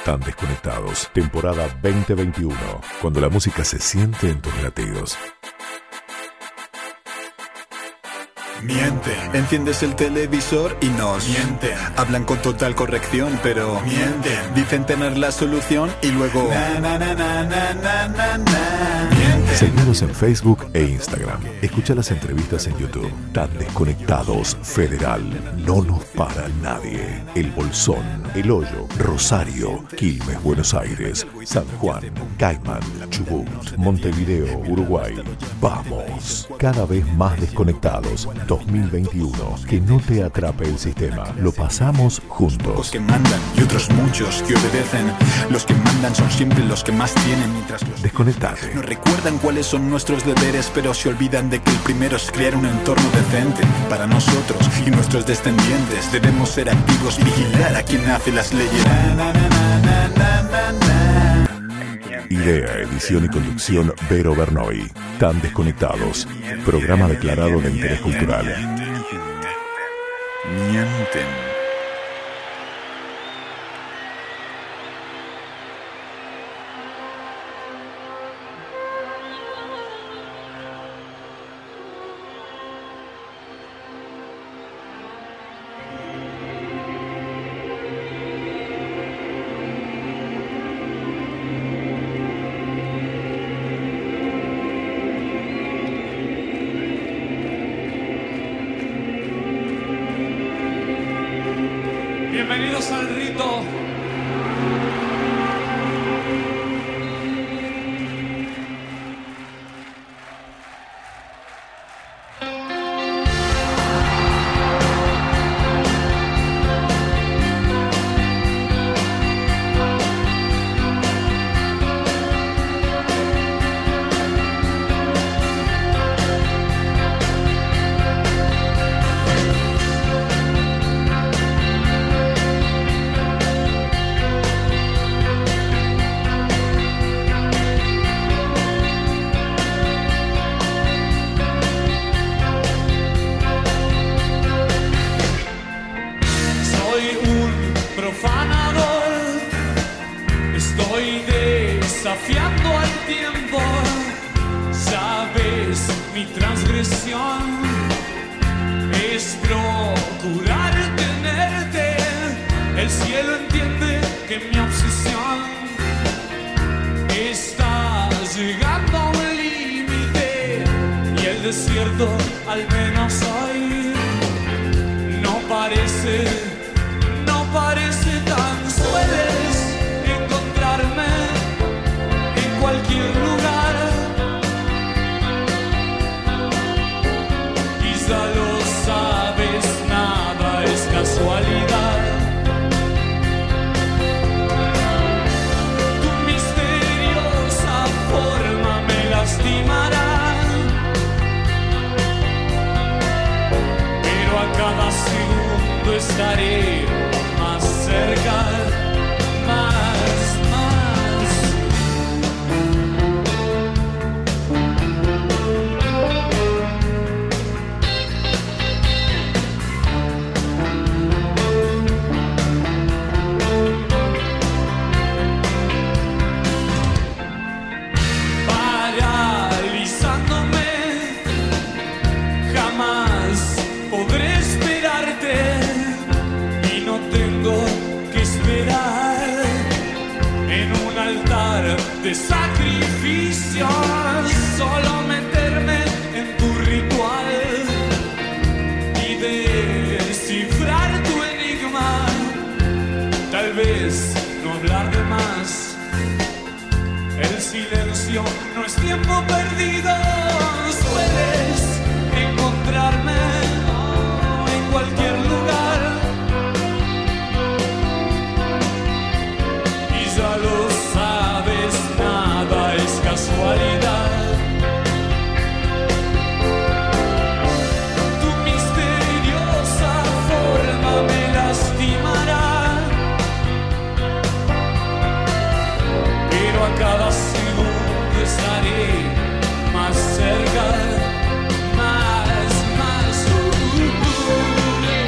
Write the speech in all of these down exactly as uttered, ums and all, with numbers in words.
Tan Desconectados, temporada veinte veintiuno, cuando la música se siente en tus latidos. Mienten, enciendes el televisor y nos mienten. Hablan con total corrección, pero mienten. Dicen tener la solución y luego na, na, na, na, na, na, na, na. Mienten. Seguimos en Facebook e Instagram. Escucha las entrevistas en YouTube. Tan Desconectados Federal. No nos para nadie. El Bolsón, El Hoyo, Rosario, Quilmes, Buenos Aires, San Juan, Caimán, Chubut, Montevideo, Uruguay. Vamos, cada vez más desconectados. dos mil veintiuno. Que no te atrape el sistema. Lo pasamos juntos. Los que mandan y otros muchos que obedecen. Los que mandan son siempre los que más tienen, mientras los Desconectate. no recuerdan cuáles son nuestros deberes, pero se olvidan de que el primero es crear un entorno decente para nosotros y nuestros descendientes. Debemos ser activos y vigilar a quien hace las leyes. Na, na, na, na, na, na, na. Idea, edición y conducción Vero Bernoy. Tan Desconectados. Programa declarado de interés cultural. Mienten. Bienvenidos al rito. Desafiando al tiempo, sabes, mi transgresión es procurar tenerte. El cielo entiende que mi obsesión está llegando a un límite y el desierto, al menos hoy, no parece, no parece tan sueles encontrarme en cualquier lugar. Quizá lo sabes, nada es casualidad. Tu misteriosa forma me lastimará, pero a cada segundo estaré más cerca, más, más. Paralizándome, jamás podré esperarte y no tengo que esperar en un altar de sacrificio, solo meterme en tu ritual y descifrar tu enigma, tal vez no hablar de más. El silencio no es tiempo perdido, sueles encontrarme oh, en cualquier lugar. Y ya lo sabes, nada es casualidad. Tu misteriosa forma me lastimará, pero a cada segundo estaré más cerca, más, más. Uh, uh, uh.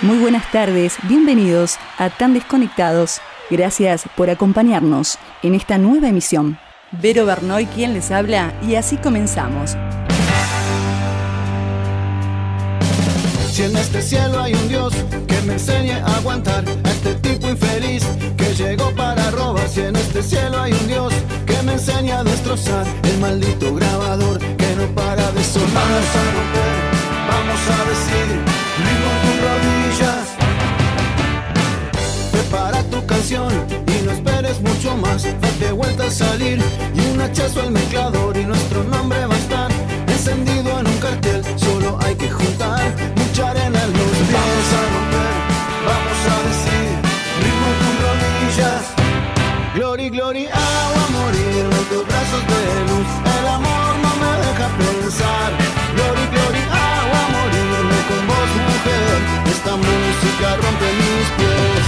Muy buenas tardes, bienvenidos a Tan Desconectados. Gracias por acompañarnos en esta nueva emisión. Vero Bernoy quien les habla y así comenzamos. Si en este cielo hay un Dios que me enseñe a aguantar a este tipo infeliz que llegó para robar. Si en este cielo hay un Dios que me enseñe a destrozar el maldito grabador que no para de sonar. Vamos a romper, vamos a decir, ritmo en tus rodillas. Prepara tu canción y no esperes mucho más. Date vuelta al salir y un hachazo al mezclador y nuestro nombre va a estar encendido en un cartel. Solo hay que juntar mucha arena en los pies. Vamos a romper, vamos a decir, ritmo en tus rodillas. Glory, glory, agua a morir en tus brazos de luz. El amor no me deja pensar. Glory, glory, agua a morirme con vos, mujer. Esta música rompe mis pies.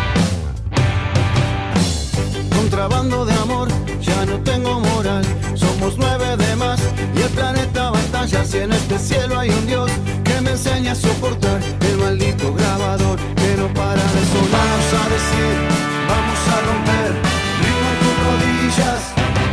Contrabando de amor, ya no tengo moral. Somos nueve de más y el planeta batalla. Si en este cielo hay un Dios que me enseña a soportar el maldito grabador que no para de sonar. Vamos a decir, vamos a romper, ritmo en tus rodillas.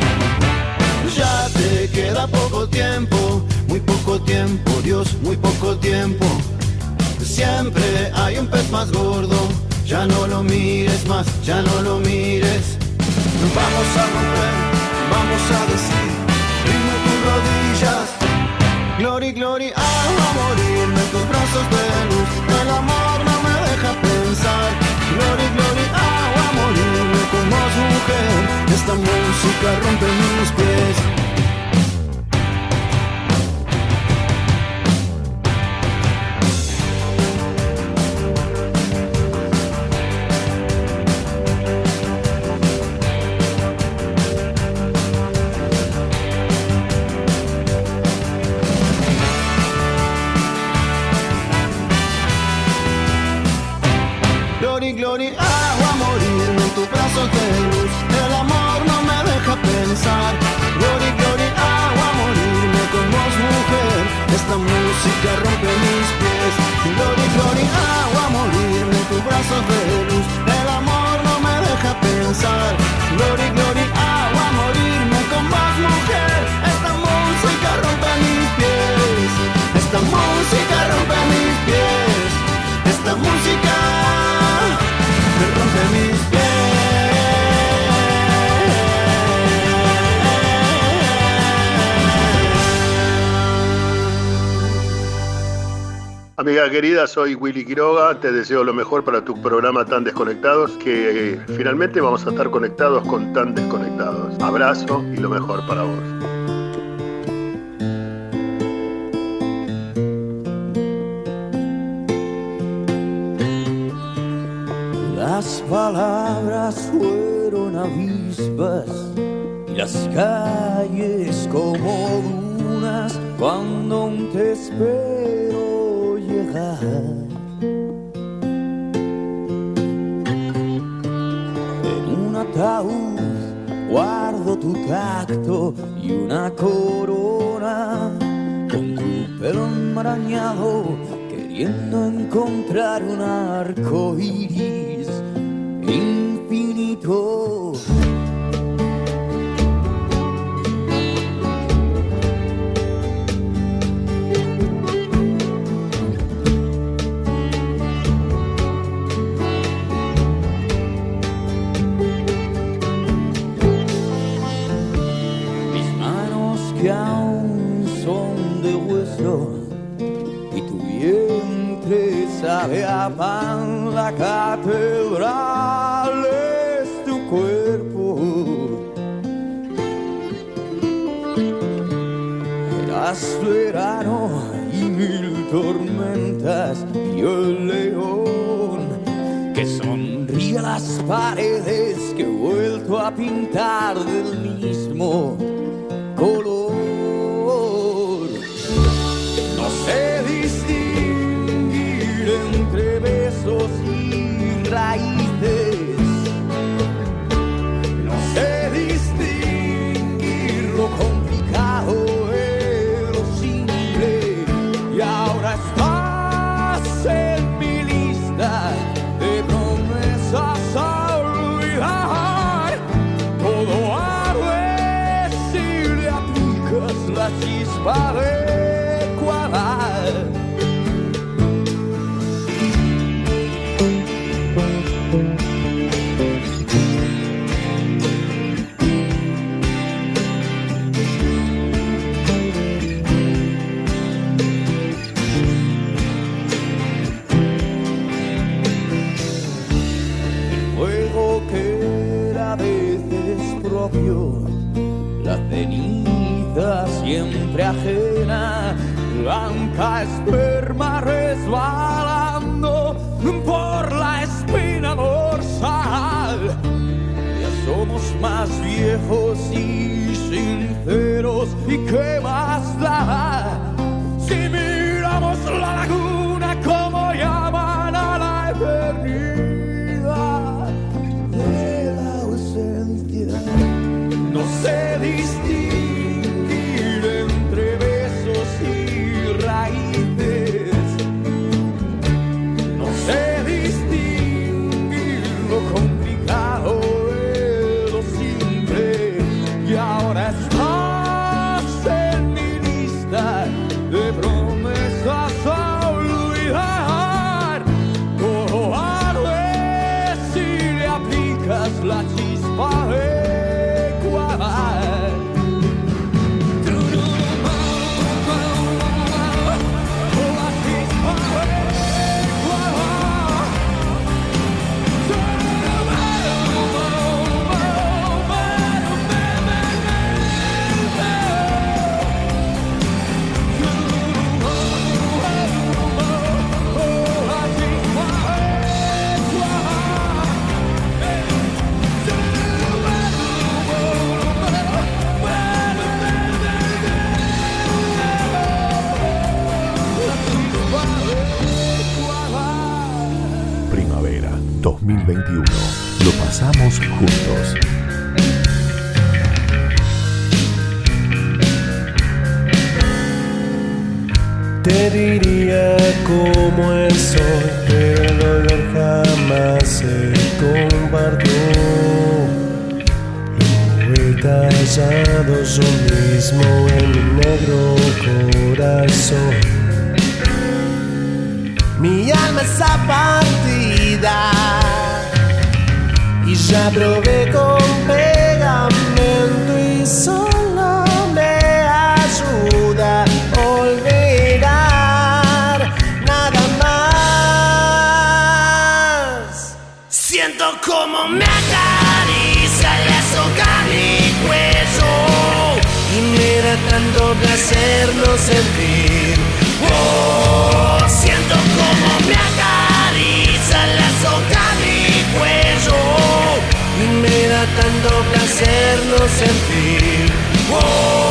Ya te queda poco tiempo, muy poco tiempo, Dios, muy poco tiempo. Siempre hay un pez más gordo, ya no lo mires más, ya no lo mires. Vamos a romper, vamos a decir, ritmo en tus rodillas. Glory, glory, agua a morirme en tus brazos de luz. El amor no me deja pensar. Glory, glory, agua a morirme con vos, mujer. Esta música rompe mis pies. Glory, agua a morirme en tus brazos de luz. El amor no me deja pensar. Glory, glory, agua a morirme con vos, mujer. Esta música rompe mis pies. Glory, glory, agua a morirme en tus brazos de luz. El amor no me deja pensar. Glory, glory, agua a morirme con vos, mujer. Esta música rompe mis pies. Esta música rompe mis pies. Esta música me rompe mis pies. Amiga querida, soy Willy Quiroga, te deseo lo mejor para tu programa Tan Desconectados, que eh, finalmente vamos a estar conectados con Tan Desconectados. Abrazo y lo mejor para vos. Las palabras fueron avispas y las calles como dunas cuando aún te espero llegar. En un ataúd guardo tu tacto y una corona con tu pelo enmarañado, queriendo encontrar un arco iris infinito. Mis manos que aún son de hueso y tu vientre sabe a pan, la catedral es tu cuerpo. Eras verano y mil tormentas y el león que sonríe a las paredes que he vuelto a pintar del mismo color. No sé distinguir entre besos y raíces. No sé distinguir lo complicado de lo simple. Y ahora estás en mi lista. chispa adecuada. La ceniza siempre ajena, blanca esperma resbalando por la espina dorsal. Ya somos más viejos y sinceros, ¿y qué más da? Si miramos la laguna como llaman a la eternidad de la ausencia. No sé distinguir entre besos y raíces. No sé distinguir lo complicado de lo simple. Y ahora estás en mi lista de promesas a olvidar. Todo arde si le aplicas la chispa de dos mil veintiuno. Lo pasamos juntos. Te diría cómo el sol, pero el dolor jamás se compartió. Lo he tallado yo mismo en mi negro corazón. Mi alma está partida y ya probé con pegamento y solo me ayuda a olvidar nada más. Siento como me acaricia la soga mi cuello y me da tanto placer no sentir. Oh, siento como me acaricia la soga mi cuello y me da tanto placer no sentir. Oh.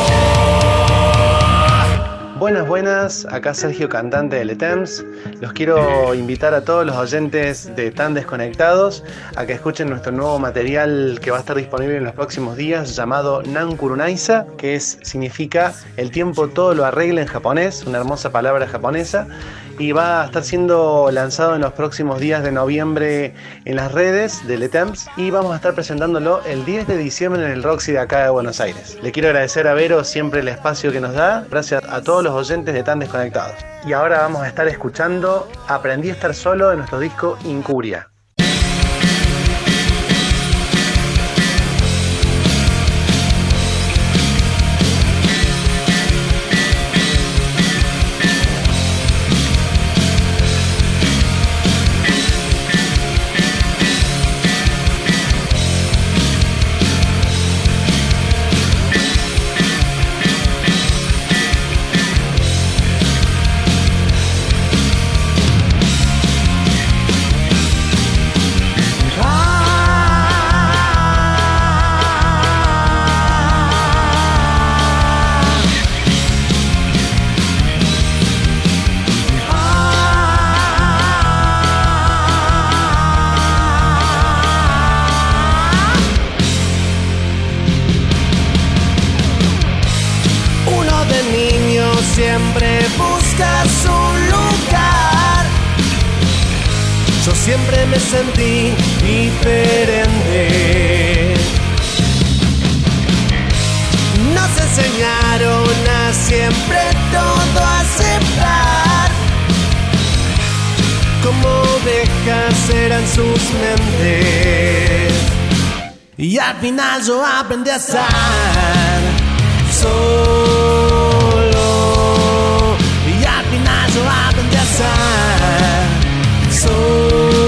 Buenas, buenas, acá Sergio, cantante de Letems. Los quiero invitar a todos los oyentes de Tan Desconectados a que escuchen nuestro nuevo material que va a estar disponible en los próximos días, llamado Nankurunaisa, que es, significa el tiempo todo lo arregla en japonés, una hermosa palabra japonesa, y va a estar siendo lanzado en los próximos días de noviembre en las redes de Letems, y vamos a estar presentándolo el diez de diciembre en el Roxy de acá de Buenos Aires. Le quiero agradecer a Vero siempre el espacio que nos da, gracias a todos los oyentes de Tan Desconectados. Y ahora vamos a estar escuchando Aprendí a estar solo de nuestro disco Incuria. Siempre buscas un lugar. Yo siempre me sentí diferente. Nos enseñaron a siempre Y al final yo aprendí a ser solo. Y al final yo aprendí a ser solo.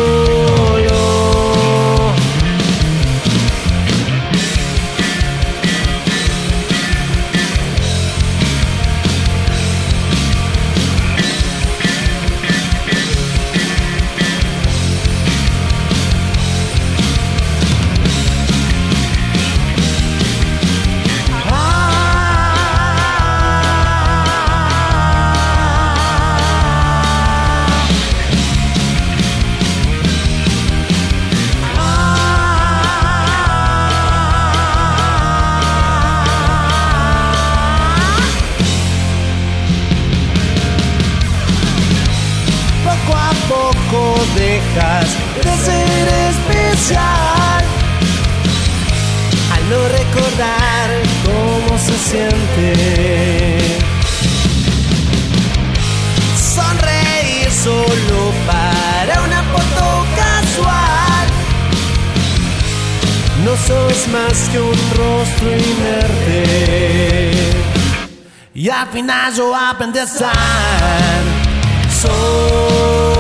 Dejas de ser especial al no recordar cómo se siente sonreír solo para una foto casual. No sos más que un rostro inerte. Y al final yo aprendí a ser solo.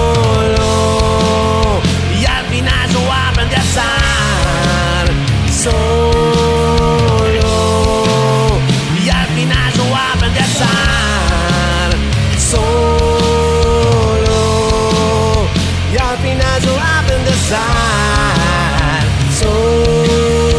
Aprendí a ser solo. Y al final yo aprendí a ser solo. Y al final yo aprendí a ser solo.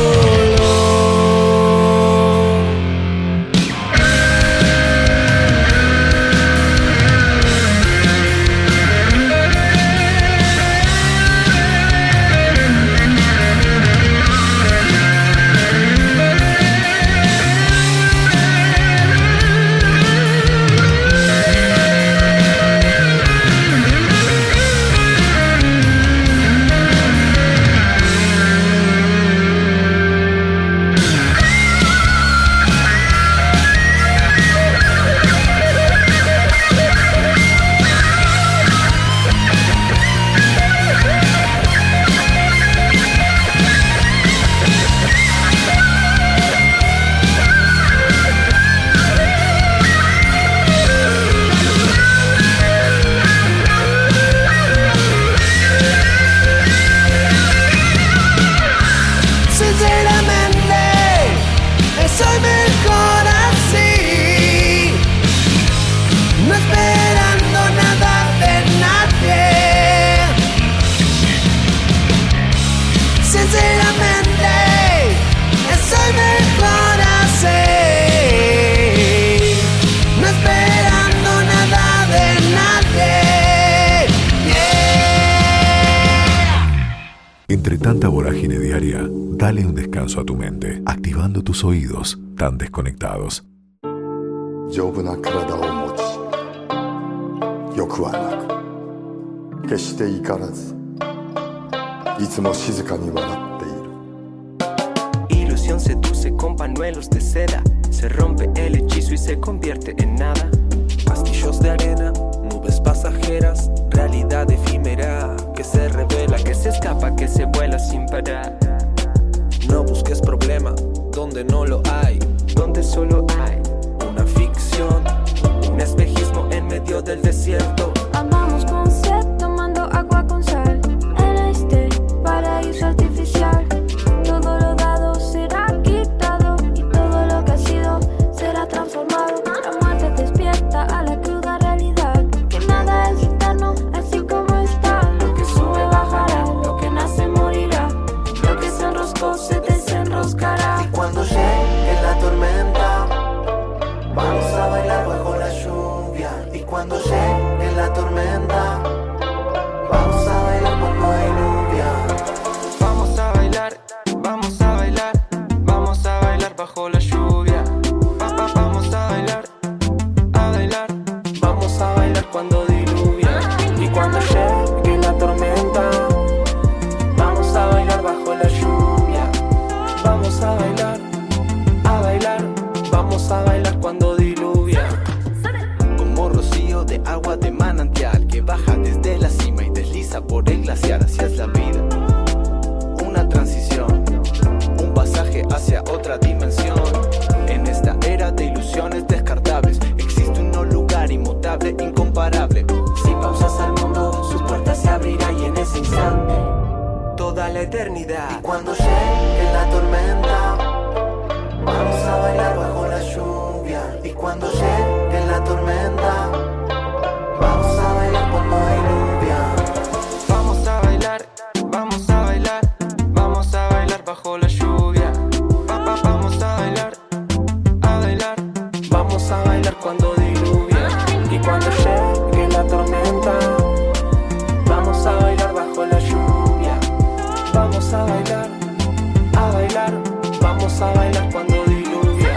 Tanta vorágine diaria, dale un descanso a tu mente, activando tus oídos tan desconectados. 丈夫な体を持ち、欲はなく、決して怒らず、いつも静かに笑っている。 Ilusión seduce con pañuelos de seda, se rompe el hechizo y se convierte en nada. Castillos de arena, nubes pasajeras, realidad efímera que se revela, que se escapa, que se vuela sin parar. No busques problema donde no lo hay, donde solo hay una ficción, un espejismo en medio del desierto. Amamos con sed, tomando agua con sal, en este paraíso artificial. Todo lo dado será quitado y todo lo que ha sido será transformado. La muerte despierta a la cruda realidad, que nada es eterno, así como está. Lo que sube bajará, lo que nace morirá, lo que se enroscó se desenroscará. Y cuando llegue la tormenta, vamos a bailar bajo la lluvia. Y cuando llegue la tormenta, vamos a bailar bajo la lluvia. Vamos a bailar, vamos a bailar, vamos a bailar bajo la lluvia. Pa, pa, vamos a bailar, a bailar, vamos a bailar cuando diluvia. Y cuando llegue la tormenta, vamos a bailar bajo la lluvia. Vamos a bailar, a bailar, vamos a bailar cuando diluvia. Como rocío de agua de manantial que baja desde la cima y desliza por el glaciar hacia la vida. Una transición, un Vamos a bailar cuando diluvia.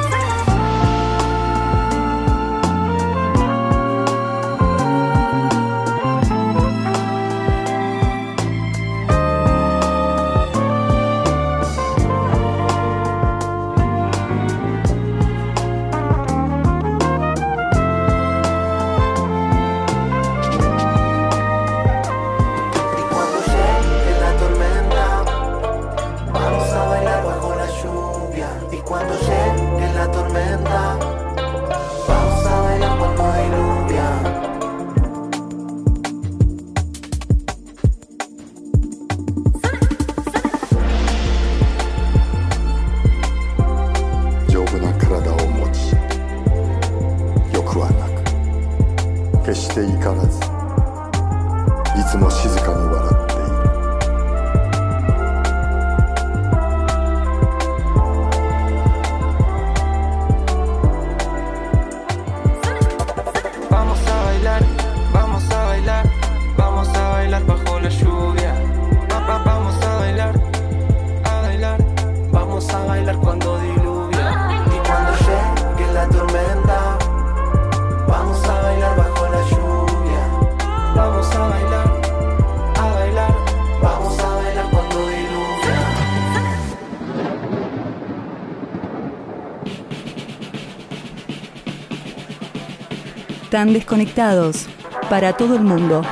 Tan desconectados para todo el mundo.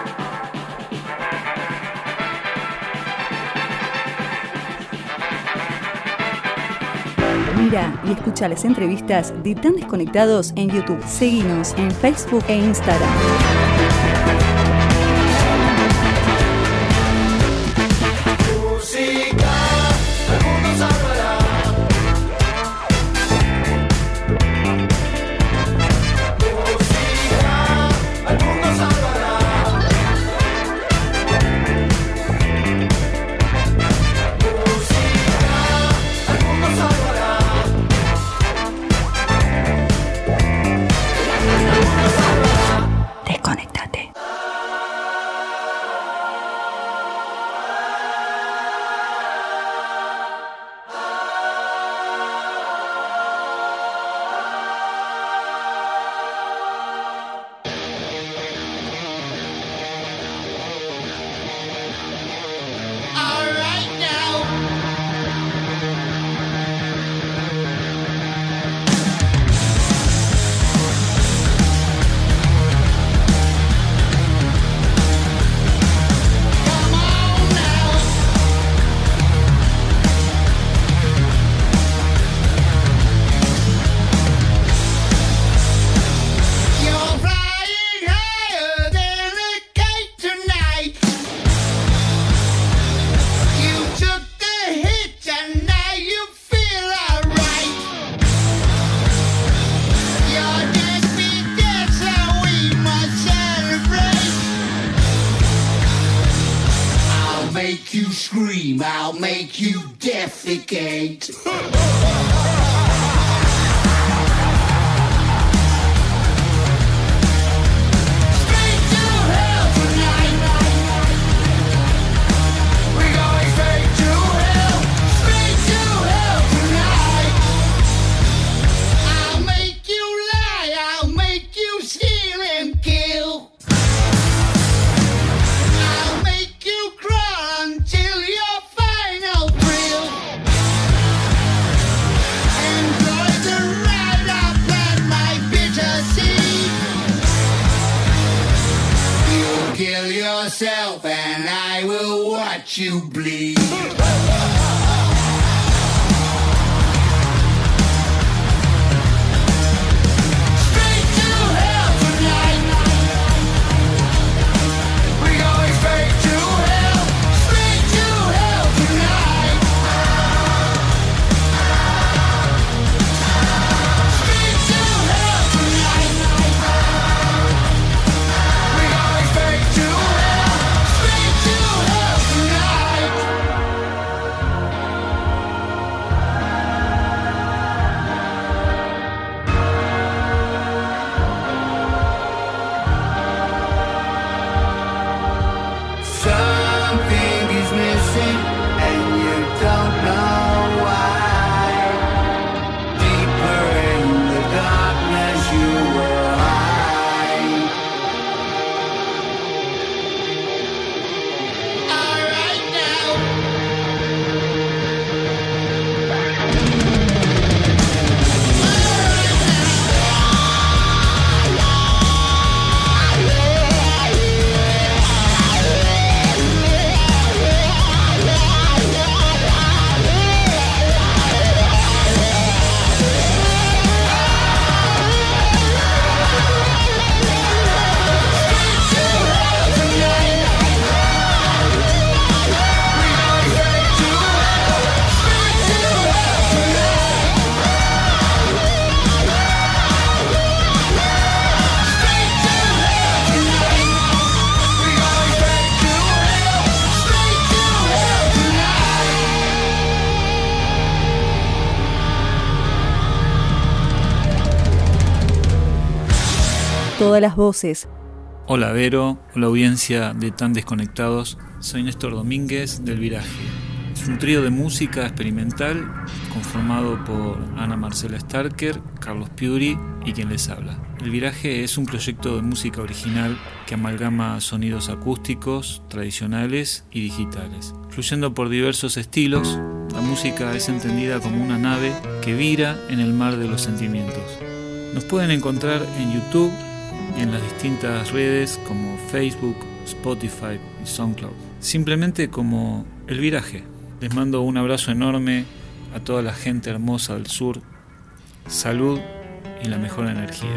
Mira y escucha las entrevistas de Tan Desconectados en YouTube. Seguinos en Facebook e Instagram. I'll make you defecate. Yourself and I will watch you bleed. todas las voces. Hola Vero, hola audiencia de Tan Desconectados, soy Néstor Domínguez del Viraje. Es un trío de música experimental conformado por Ana Marcela Starker, Carlos Piuri y quien les habla. El Viraje es un proyecto de música original que amalgama sonidos acústicos, tradicionales y digitales. Fluyendo por diversos estilos, la música es entendida como una nave que vira en el mar de los sentimientos. Nos pueden encontrar en YouTube y en las distintas redes como Facebook, Spotify y SoundCloud. Simplemente como El Viraje. Les mando un abrazo enorme a toda la gente hermosa del sur. Salud y la mejor energía.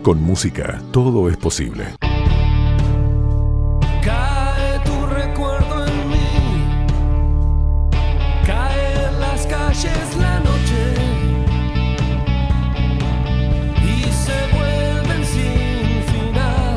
Con música, todo es posible. Cae tu recuerdo en mí, cae en las calles la noche y se vuelven sin final.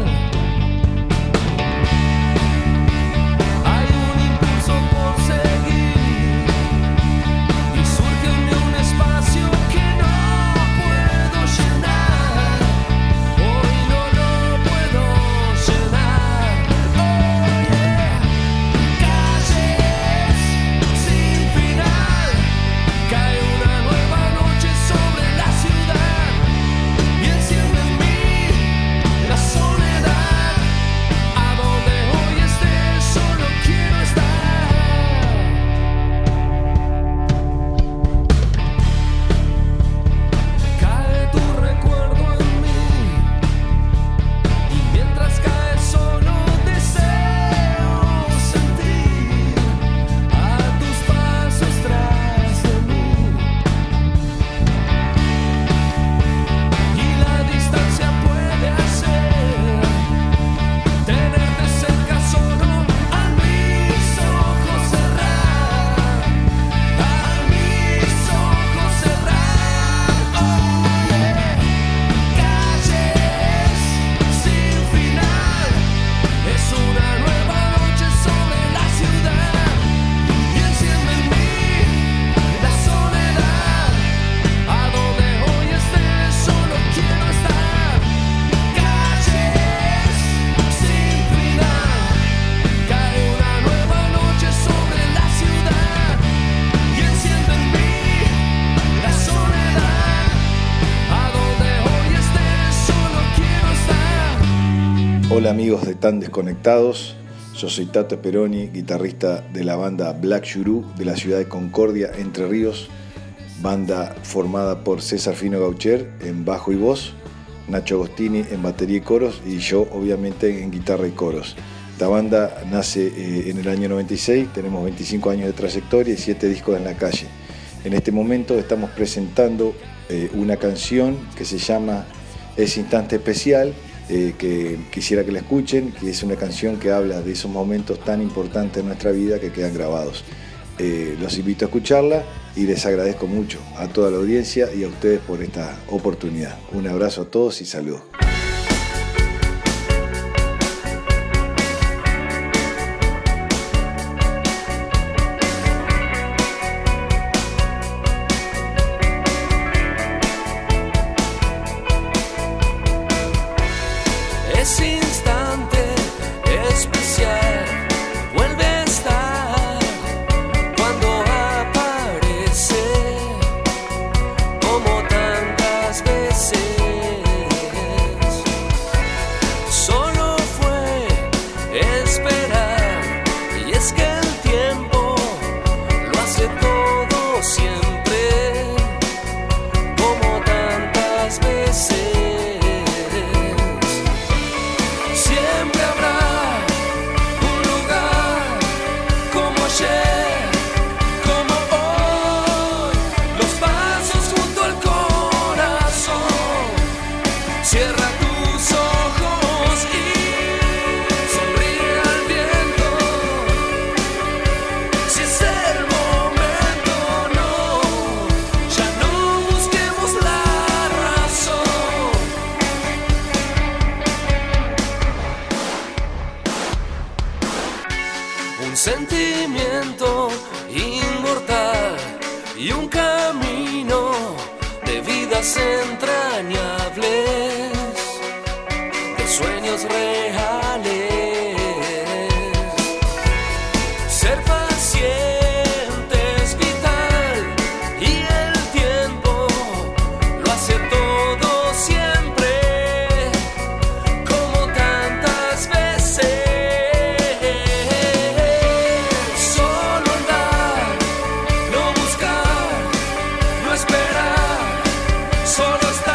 Hay un impulso por seguir y surge en mí un espacio que no puedo llenar. Hoy no lo puedo llenar. Oh yeah. Calles sin final. Cae una nueva noche sobre la ciudad y enciende en mí la soledad. A donde hoy esté solo quiero estar. Cae tu recuerdo en mí y mientras cae solo deseo sentir a tus pasos tras de mí. Y la distancia puede hacer tenerte cerca solo a mis ojos cerrar, a mis ojos cerrar. Oh yeah. Calles sin final. Es una nueva noche sobre la ciudad y enciende en mí la soledad. A donde hoy esté solo quiero estar. Calles sin final. Cae una nueva noche sobre la ciudad y enciende en mí la soledad. A donde hoy esté solo quiero estar. Hola amigos de Tan Desconectados, yo soy Tato Peroni, guitarrista de la banda Black Shuru de la ciudad de Concordia, Entre Ríos, banda formada por César Fino Gaucher en bajo y voz, Nacho Agostini en batería y coros y yo obviamente en guitarra y coros. Esta banda nace eh, en el año noventa y seis, tenemos veinticinco años de trayectoria y siete discos en la calle. En este momento estamos presentando eh, una canción que se llama Ese Instante Especial, eh, que quisiera que la escuchen, que es una canción que habla de esos momentos tan importantes en nuestra vida que quedan grabados. Eh, los invito a escucharla y les agradezco mucho a toda la audiencia y a ustedes por esta oportunidad. Un abrazo a todos y saludos. Ese instante especial vuelve a estar cuando aparece, como tantas veces. Solo fue esperar, y es que el tiempo lo hace todo siempre, como tantas veces. Siempre habrá un lugar como ayer, como hoy, los pasos junto al corazón. Cierra tus ojos y sonríe al viento. Si es el momento, no, ya no busquemos la razón. Un sentimiento inmortal y un camino de vidas entrañables, de sueños reales. Ser paciente es vital y el tiempo lo hace todo siempre, como tantas veces. Solo andar, no buscar, no esperar, solo estar.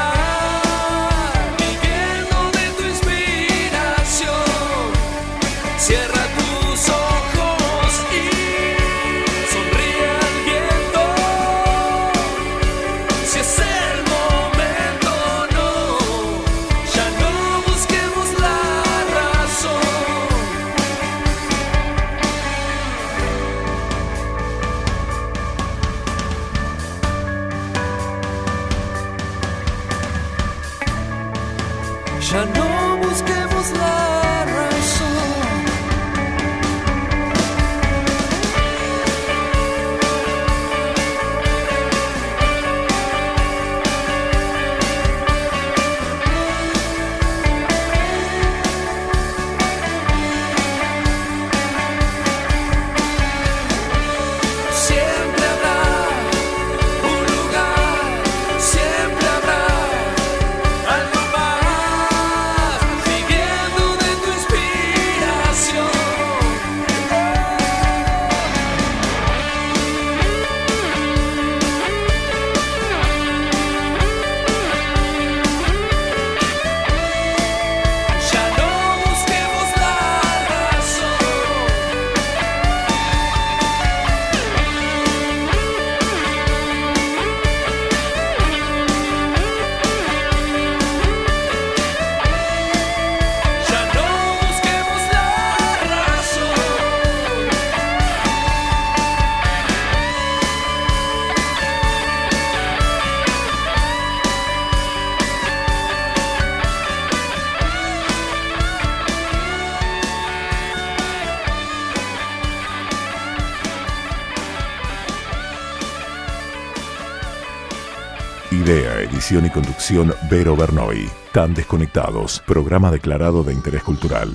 Idea, edición y conducción Vero Bernoy. Tan Desconectados, programa declarado de interés cultural.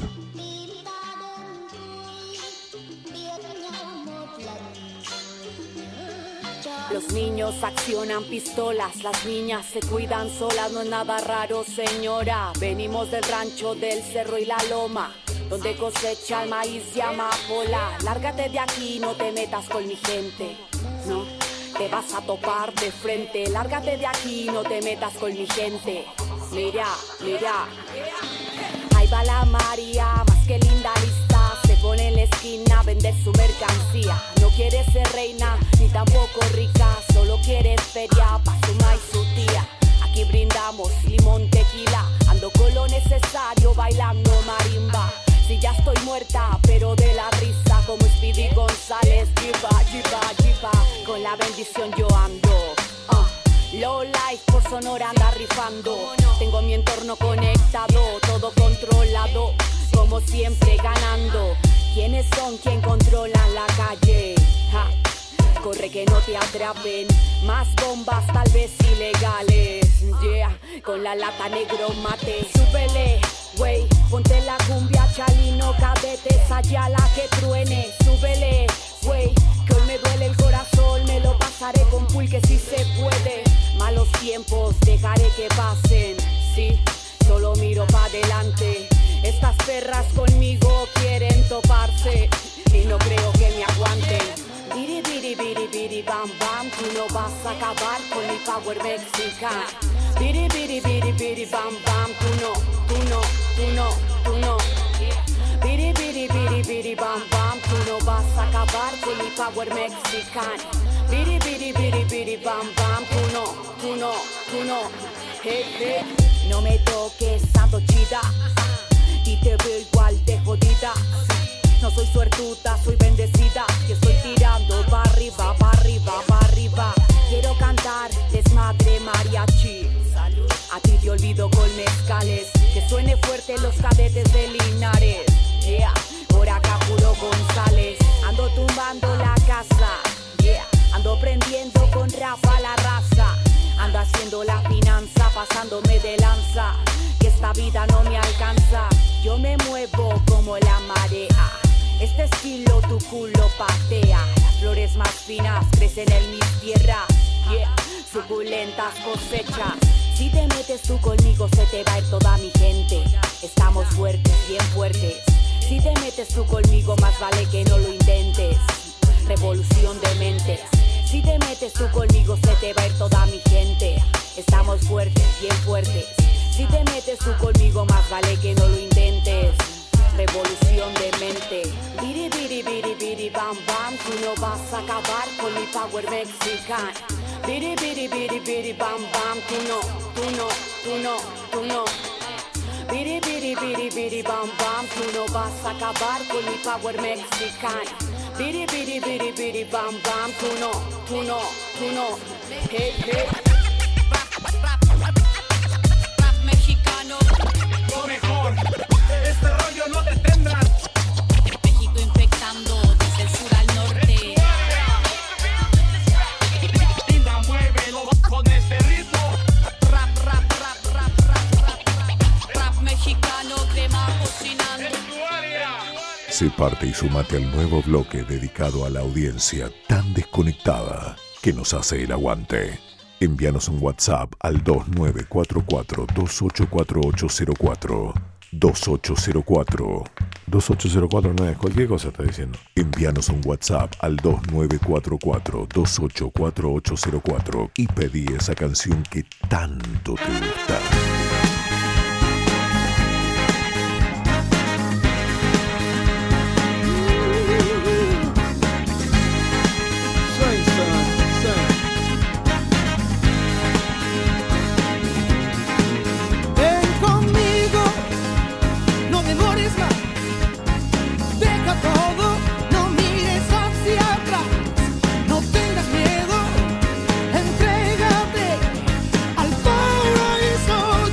Los niños accionan pistolas, las niñas se cuidan solas, no es nada raro, señora. Venimos del rancho del cerro y la loma, donde cosecha el maíz y amapola. Lárgate de aquí, no te metas con mi gente, no, te vas a topar de frente. Lárgate de aquí, no te metas con mi gente. Mira, mira, ahí va la María, más que linda lista, se pone en la esquina a vender su mercancía. No quiere ser reina, ni tampoco rica, solo quiere feria pa' su ma y su tía. Aquí brindamos limón, tequila, ando con lo necesario bailando marimba. Si ya estoy muerta, pero de la risa, como Speedy González, jiba, jiba, jiba, con la bendición yo ando. Uh, low life por Sonora anda rifando, tengo mi entorno conectado, todo controlado, como siempre ganando. ¿Quiénes son quien controla la calle? Ja. Corre que no te atrapen, más bombas tal vez ilegales. Yeah, con la lata negro mate. Súbele, wey, ponte la cumbia chalino, cadete, sayala que truene. Súbele, wey, que hoy me duele el corazón, me lo pasaré con pulque si se puede. Malos tiempos dejaré que pasen, sí, solo miro pa' adelante. Estas perras conmigo quieren toparse y no creo que me aguanten. Biri biri biri biri bam bam, tú no vas a acabar con mi power mexicano. Biri biri biri biri bam bam, tú no, tú no, tú no, tú no. Biri biri biri biri bam bam, tú no vas a acabar con mi power mexicano. Biri biri biri biri bam bam, tú no, tú no, tú no. Hey hey, no me toques, ando chida y te veo igual de jodida. No soy suertuda, soy bendecida y estoy tirando pa' arriba, pa' arriba, pa' arriba. Quiero cantar desmadre mariachi, a ti te olvido con mezcales, que suene fuerte los cadetes de Linares. Yeah, por acá puro González, ando tumbando la casa. Yeah, ando prendiendo con Rafa la raza, ando haciendo la finanza, pasándome de lanza, que esta vida no me alcanza. Yo me muevo como la marea, este estilo tu culo patea. Las flores más finas crecen en mis tierras, yeah, suculentas cosechas. Si te metes tú conmigo se te va a ir toda mi gente. Estamos fuertes, bien fuertes. Si te metes tú conmigo más vale que no lo intentes. Revolución de mentes. Si te metes tú conmigo se te va a ir toda mi gente. Estamos fuertes, bien fuertes. Si te metes tú conmigo más vale que no lo intentes. Revolución de mente. Biri biri biri biri bam bam, tú no vas a acabar con mi power mexicano. Biri biri biri biri bam bam, tú no, tú no, tú no, tú no. Biri biri biri biri bam bam, tú no vas a acabar con mi power mexicano. Biri biri biri biri bam bam, tú no, tú no, tú no. Hey hey. Rap mexicano, lo mejor. Este rollo no te tendrás. México infectando desde el sur al norte. Linda, muévelo con este ritmo. Rap, rap, rap, rap, rap, rap. Rap mexicano, crema cocinando. Se parte y sumate al nuevo bloque dedicado a la audiencia tan desconectada que nos hace el aguante. Envíanos un WhatsApp al dos nueve cuatro cuatro, dos ocho cuatro ocho cero cuatro. dos ocho cero cuatro. dos ocho cero cuatro no es cualquier cosa, está diciendo. Envíanos un WhatsApp al dos nueve cuatro cuatro, dos ocho cuatro ocho cero cuatro y pedí esa canción que tanto te gusta. Entrégate al paraíso.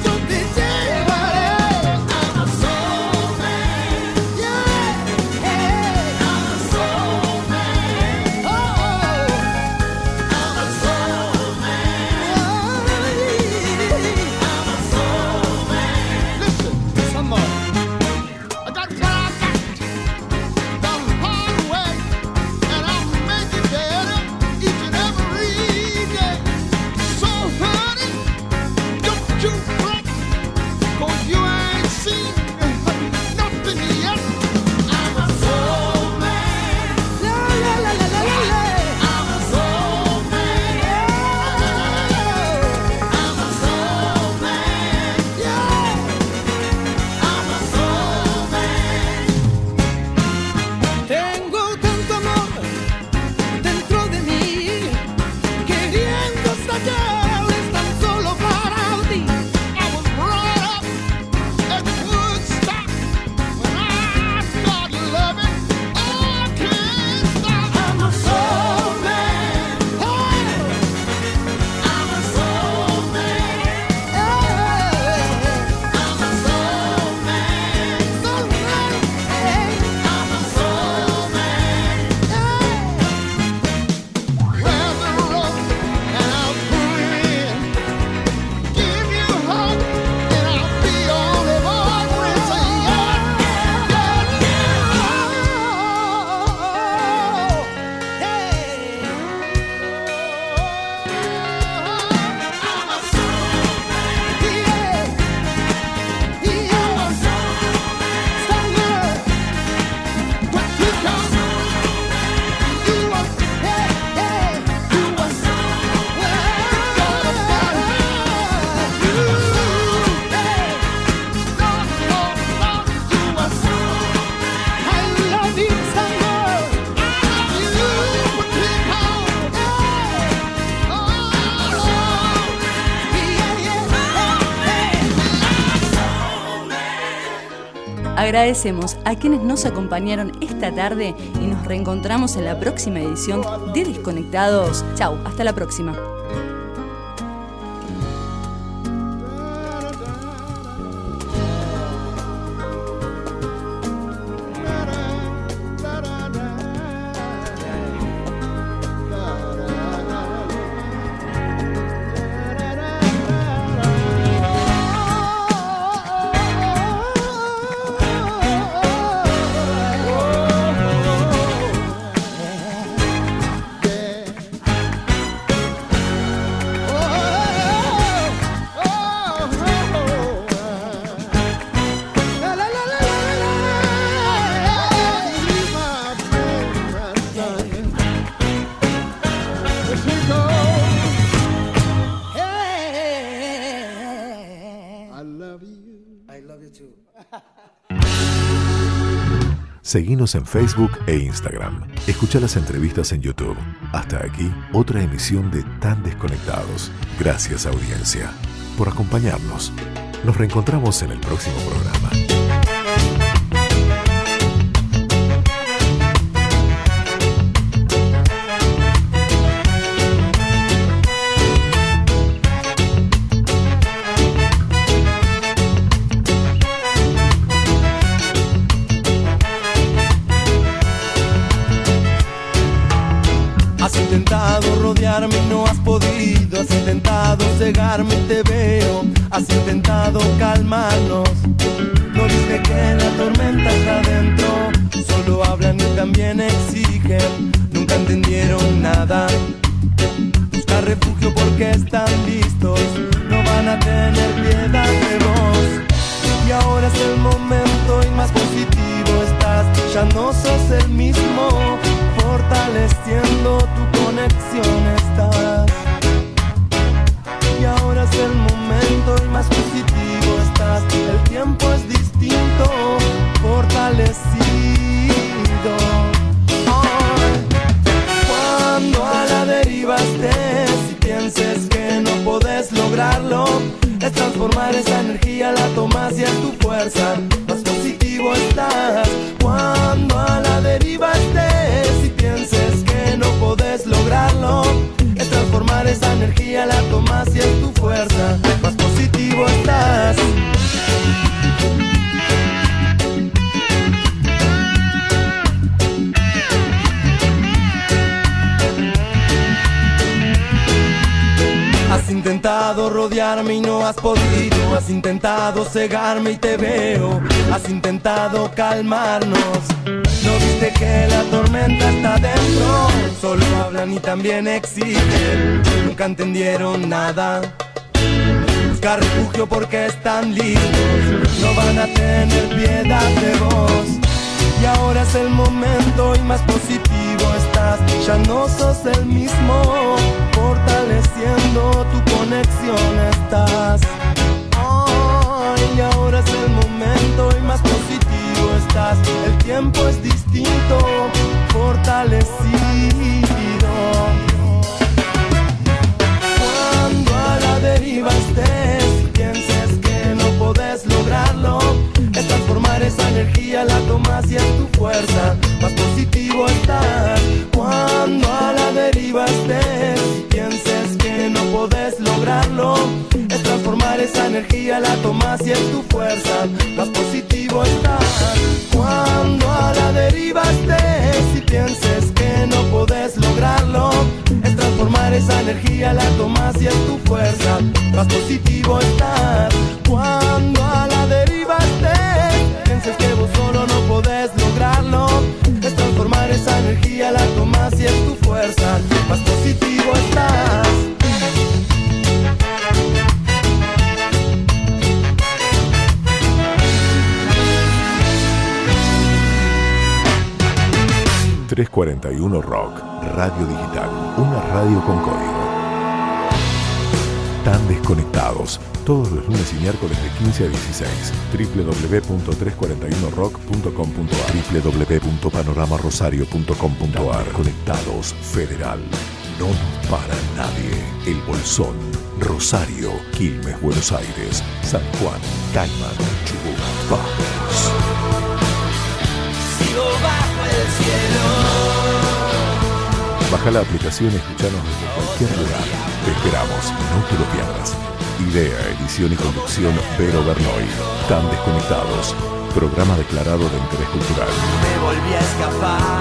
Agradecemos a quienes nos acompañaron esta tarde y nos reencontramos en la próxima edición de Desconectados. Chau, hasta la próxima. Seguinos en Facebook e Instagram. Escucha las entrevistas en YouTube. Hasta aquí, otra emisión de Tan Desconectados. Gracias, audiencia, por acompañarnos. Nos reencontramos en el próximo programa. Has intentado rodearme y no has podido. Has intentado cegarme y te veo. Has intentado calmarnos. No viste que la tormenta está dentro. Solo hablan y también exigen. Nunca entendieron nada. Busca refugio porque están listos. No van a tener piedad de vos. Y ahora es el momento y más positivo estás. Ya no sos el mismo. Fortaleciendo tu conexión estás. Y ahora es el momento y más positivo estás. El tiempo es distinto, fortalecido. Ay, cuando a la deriva estés y pienses que no podés lograrlo, es transformar esa energía, la tomas y es tu fuerza. Más positivo estás. Cuando a la deriva estés y pienses que no podés lograrlo, es transformar esa energía, la tomas y es tu fuerza. Más positivo estás. Has intentado rodearme y no has podido. Has intentado cegarme y te veo. Has intentado calmarnos. No viste que la tormenta está dentro. Solo hablan y también exigen. Nunca entendieron nada. Busca refugio porque están listos. No van a tener piedad de vos. Y ahora es el momento y más positivo estás. Ya no sos el mismo. Fortaleciendo tu conexión estás. Oh, y ahora es el momento y más positivo estás. El tiempo es distinto, fortalecido. Cuando a la deriva estés y pienses que no podés lograrlo, es transformar esa energía, la tomas y es tu fuerza. Más positivo estás. Cuando a la deriva estés y pienses que no podés lograrlo, es transformar esa energía, la tomas y es tu fuerza. Más positivo estás. Cuando a la deriva estés y pienses que no podés lograrlo, es transformar esa energía, la tomas y es tu fuerza. Más positivo estás. Cuando a la deriva estés, pienses que vos solo no podés lograrlo, es transformar esa energía, la tomas y es tu fuerza. Más positivo estás. trescientos cuarenta y uno Rock, Radio Digital, una radio con código. Tan Desconectados, todos los lunes y miércoles de quince a dieciséis. doble u doble u doble u punto trescientos cuarenta y uno rock punto com punto a r doble u doble u doble u punto panorama rosario punto com punto a r. Conectados Federal. no nos para nadie. El Bolsón, Rosario, Quilmes, Buenos Aires, San Juan, Caimán, Chubut. Vamos. Sigo bajo el cielo. Baja la aplicación y escuchanos desde cualquier lugar. Te esperamos, no te lo pierdas. Idea, edición y conducción, Vero Bernoy. Tan Desconectados. Programa declarado de interés cultural. Me volví a escapar.